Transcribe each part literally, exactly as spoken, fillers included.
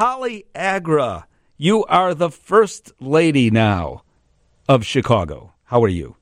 Holly Agra, you are the first lady now of Chicago. How are you?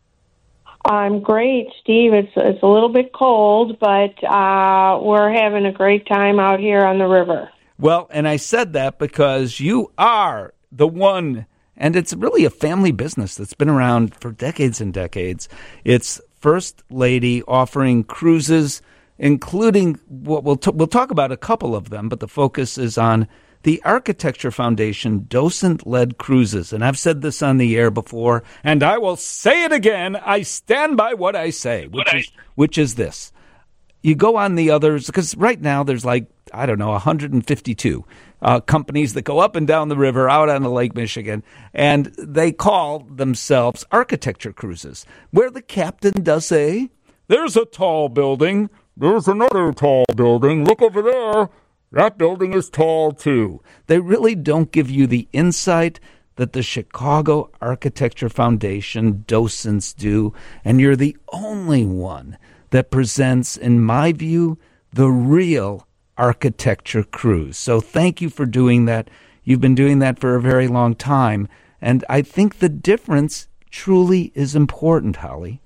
I'm great, Steve. It's it's a little bit cold, but uh, we're having a great time out here on the river. Well, and I said that because you are the one, and it's really a family business that's been around for decades and decades. It's First Lady offering cruises, including, what we'll, t- we'll talk about a couple of them, but the focus is on the Architecture Foundation docent-led cruises. And I've said this on the air before, and I will say it again. I stand by what I say, which what is I... which is this. You go on the others, because right now there's like, I don't know, one hundred fifty-two uh, companies that go up and down the river out on the Lake Michigan, and they call themselves architecture cruises, where the captain does say, there's a tall building, there's another tall building, look over there. That building is tall, too. They really don't give you the insight that the Chicago Architecture Foundation docents do, and you're the only one that presents, in my view, the real architecture cruise. So thank you for doing that. You've been doing that for a very long time, and I think the difference truly is important, Holly.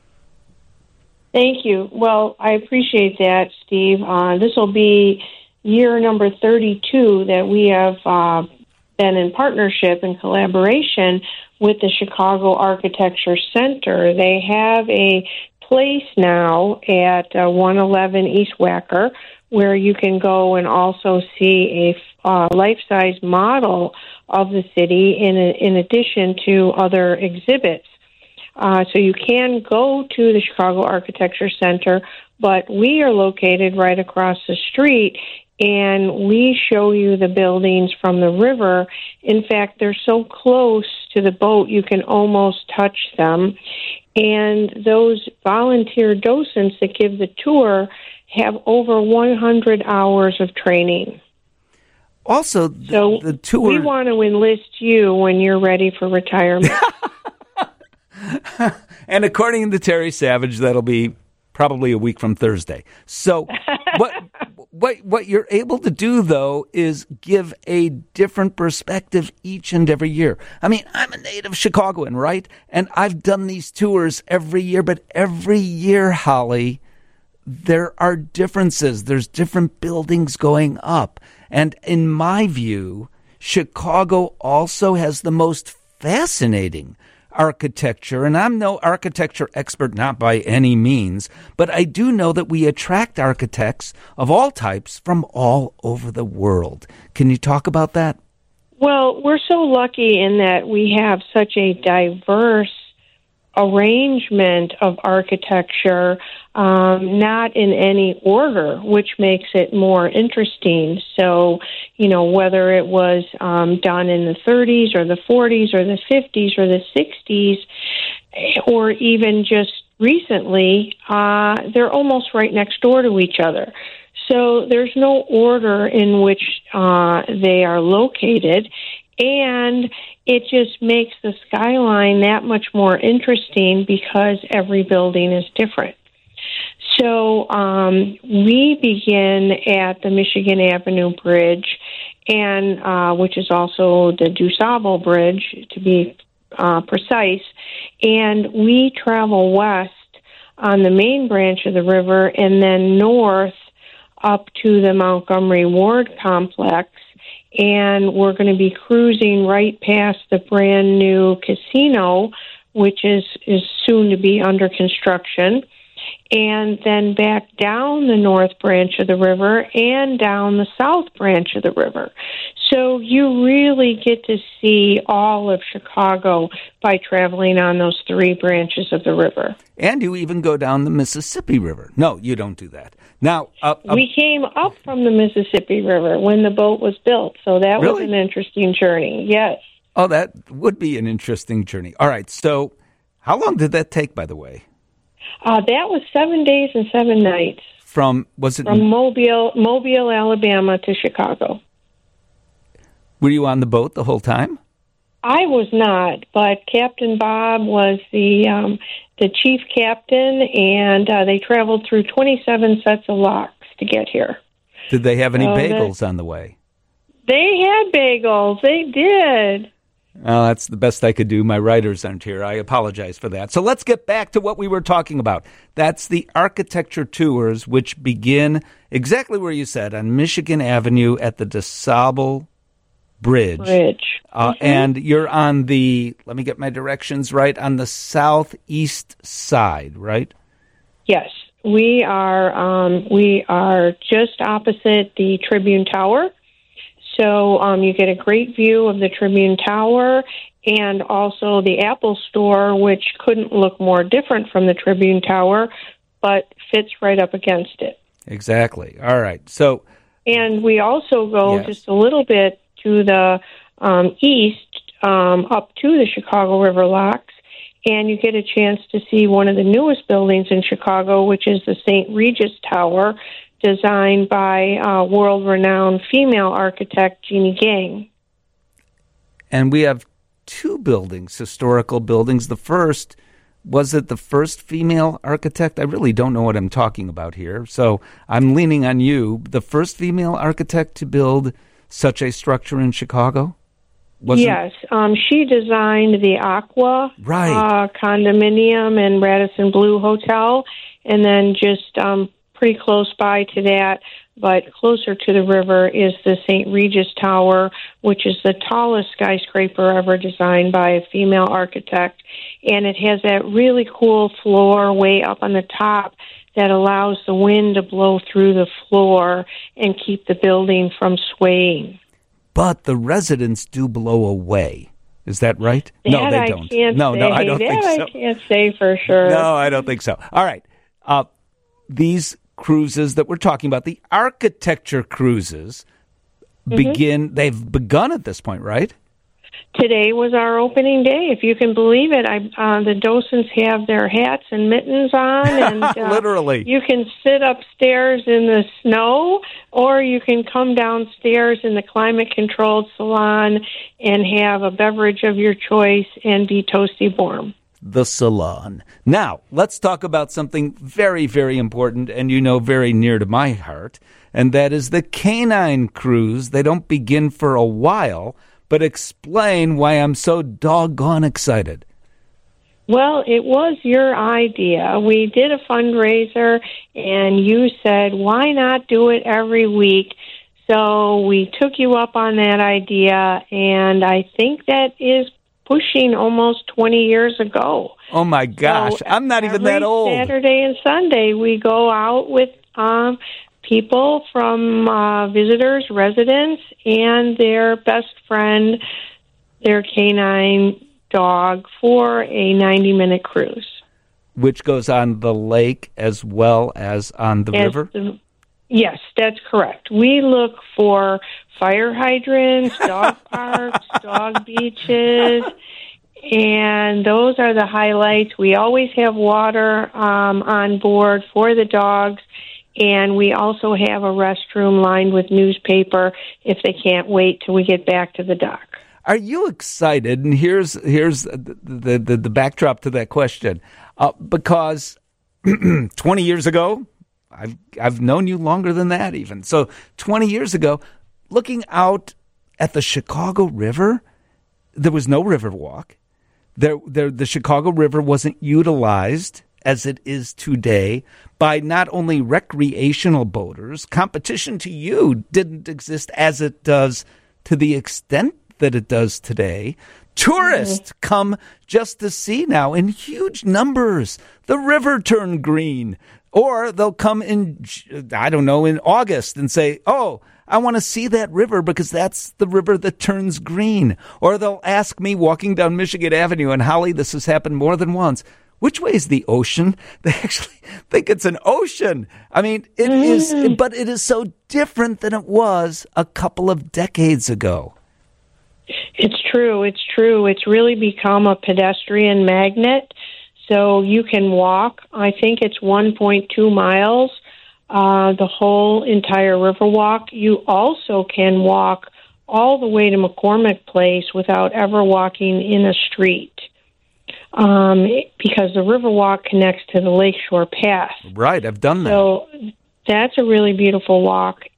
Thank you. Well, I appreciate that, Steve. Uh, this will be year number thirty-two that we have uh, been in partnership and collaboration with the Chicago Architecture Center. They have a place now at uh, one eleven East Wacker where you can go and also see a uh, life-size model of the city in, a, in addition to other exhibits. Uh, so you can go to the Chicago Architecture Center, but we are located right across the street, and we show you the buildings from the river. In fact, they're so close to the boat you can almost touch them. And those volunteer docents that give the tour have over one hundred hours of training. Also, the, so the tour... we want to enlist you when you're ready for retirement. And according to Terry Savage, that'll be probably a week from Thursday. So what what what you're able to do, though, is give a different perspective each and every year. I mean, I'm a native Chicagoan, right? And I've done these tours every year, but every year, Holly, there are differences. There's different buildings going up. And in my view, Chicago also has the most fascinating architecture, and I'm no architecture expert, not by any means, but I do know that we attract architects of all types from all over the world. Can you talk about that? Well, we're so lucky in that we have such a diverse arrangement of architecture, um, not in any order, which makes it more interesting. So, you know, whether it was um, done in the thirties or the forties or the fifties or the sixties, or even just recently, uh, they're almost right next door to each other. So there's no order in which uh, they are located, and it just makes the skyline that much more interesting because every building is different. So um, we begin at the Michigan Avenue Bridge, and uh, which is also the DuSable Bridge, to be uh, precise, and we travel west on the main branch of the river and then north up to the Montgomery Ward complex, and we're going to be cruising right past the brand new casino, which is, is soon to be under construction, and then back down the north branch of the river and down the south branch of the river. So you really get to see all of Chicago by traveling on those three branches of the river. And you even go down the Mississippi River. No, you don't do that. Now, uh, uh, we came up from the Mississippi River when the boat was built, so that really? was an interesting journey, yes. Oh, that would be an interesting journey. All right, so how long did that take, by the way? Uh, that was seven days and seven nights. From, was it? From Mobile, Mobile, Alabama to Chicago. Were you on the boat the whole time? I was not, but Captain Bob was the um, the chief captain, and uh, they traveled through twenty-seven sets of locks to get here. Did they have any so bagels that, on the way? They had bagels. They did. Well, that's the best I could do. My writers aren't here. I apologize for that. So let's get back to what we were talking about. That's the architecture tours, which begin exactly where you said, on Michigan Avenue at the DeSable Bridge. Bridge. Uh, mm-hmm. And you're on the, let me get my directions right, on the southeast side, right? Yes. We are, um, we are just opposite the Tribune Tower. So um, you get a great view of the Tribune Tower and also the Apple Store, which couldn't look more different from the Tribune Tower, but fits right up against it. Exactly. All right. So, and we also go yes. just a little bit to the um, east, um, up to the Chicago River Locks, and you get a chance to see one of the newest buildings in Chicago, which is the Saint Regis Tower, designed by uh, world-renowned female architect Jeannie Gang. And we have two buildings, historical buildings. The first, was it the first female architect? I really don't know what I'm talking about here, so I'm leaning on you. The first female architect to build such a structure in Chicago? Wasn't Yes, um, she designed the Aqua right. uh, condominium and Radisson Blu Hotel, and then just um, pretty close by to that, but closer to the river, is the Saint Regis Tower, which is the tallest skyscraper ever designed by a female architect. And it has that really cool floor way up on the top that allows the wind to blow through the floor and keep the building from swaying. But the residents do blow away. Is that right? That no, they I don't. Can't no, say. no, I don't that think so. I can't say for sure. No, I don't think so. All right. Uh, these cruises that we're talking about, the architecture cruises, mm-hmm. begin, they've begun at this point, right? Today was our opening day, if you can believe it. I, uh, the docents have their hats and mittens on, and uh, literally, you can sit upstairs in the snow, or you can come downstairs in the climate-controlled salon and have a beverage of your choice and be toasty warm. The salon. Now, let's talk about something very, very important, and you know, very near to my heart, and that is the canine cruise. They don't begin for a while, but explain why I'm so doggone excited. Well, it was your idea. We did a fundraiser, and you said, why not do it every week? So we took you up on that idea, and I think that is pushing almost twenty years ago. Oh, my gosh. So I'm not even that old. Saturday and Sunday, we go out with um, people from uh, visitors, residents, and their best friend, their canine dog, for a ninety-minute cruise. Which goes on the lake as well as on the as river? The, yes, that's correct. We look for fire hydrants, dog parks, dog beaches, and those are the highlights. We always have water um, on board for the dogs, and we also have a restroom lined with newspaper if they can't wait till we get back to the dock. Are you excited? And here's here's the the, the, the backdrop to that question. Uh, because twenty years ago, I've I've known you longer than that even. So twenty years ago, looking out at the Chicago River, there was no river walk. There, there, the Chicago River wasn't utilized as it is today by not only recreational boaters. Competition to you didn't exist as it does to the extent that it does today. Tourists mm-hmm. come just to see now in huge numbers. The river turned green. Or they'll come in, I don't know, in August and say, oh, I want to see that river because that's the river that turns green. Or they'll ask me walking down Michigan Avenue, and Holly, this has happened more than once, which way is the ocean? They actually think it's an ocean. I mean, it mm. is, but it is so different than it was a couple of decades ago. It's true. It's true. It's really become a pedestrian magnet. So you can walk, I think it's one point two miles, uh, the whole entire Riverwalk. You also can walk all the way to McCormick Place without ever walking in a street, um, because the Riverwalk connects to the Lakeshore Path. Right, I've done that. So that's a really beautiful walk.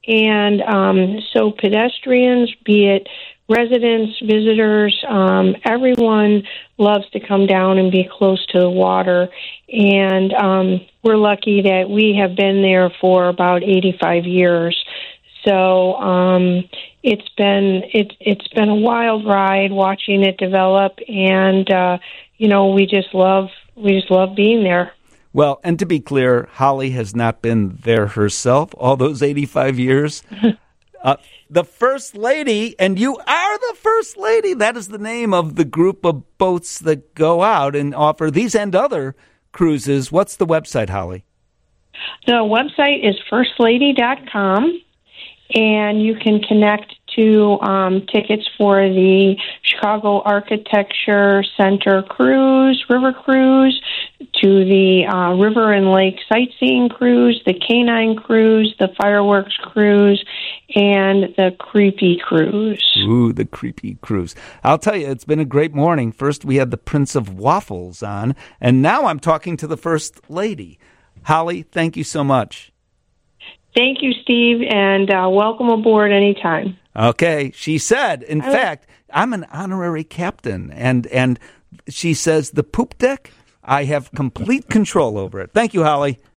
And um, so pedestrians, be it residents, visitors, um, everyone loves to come down and be close to the water. And um, we're lucky that we have been there for about eighty-five years. So um, it's been it, it's been a wild ride watching it develop, and uh, you know we just love we just love being there. Well, and to be clear, Holly has not been there herself all those eighty-five years. uh, the First Lady, and you are the First Lady. That is the name of the group of boats that go out and offer these and other cruises. What's the website, Holly? The website is first lady dot com. And you can connect to um, tickets for the Chicago Architecture Center cruise, river cruise, to the uh, river and lake sightseeing cruise, the canine cruise, the fireworks cruise, and the creepy cruise. Ooh, the creepy cruise. I'll tell you, it's been a great morning. First, we had the Prince of Waffles on, and now I'm talking to the First Lady. Holly, thank you so much. Thank you, Steve, and uh, welcome aboard anytime. Okay. She said, in I fact, I'm an honorary captain, and and she says the poop deck, I have complete control over it. Thank you, Holly.